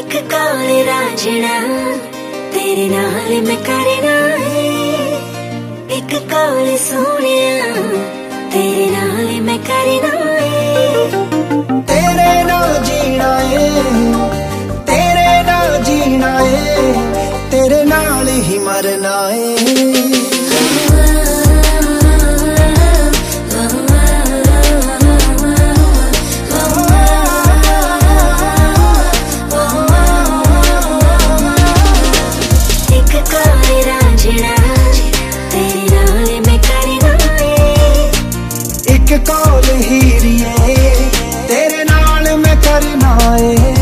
एक काले रांझणा तेरे नाल मैं करना है, एक काले सोनिया तेरे नाल मैं करना है। तेरे नाल जीना है, तेरे नाल जीना है, तेरे नाल ही मरना है। एक कॉल हीरिए तेरे नाल मैं करना है।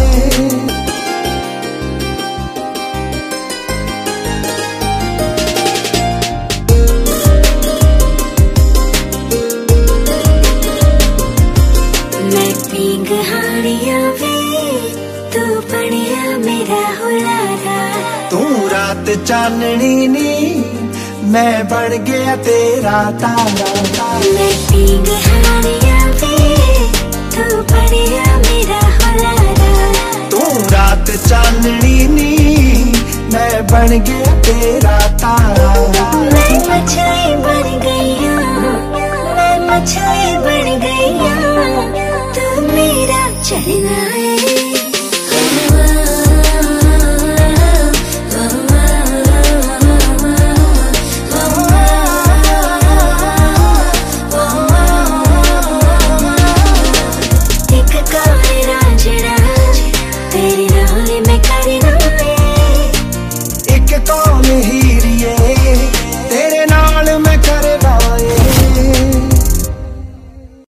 मैं पींग हानिया वे तू बढ़िया मेरा हुलारा, तू रात चाननी नी मैं बन गया तेरा तारा। मैं पींग हानिया वे तू बढ़िया मेरा हुलारा, तू रात चाननी नी मैं बन गया तेरा तारा।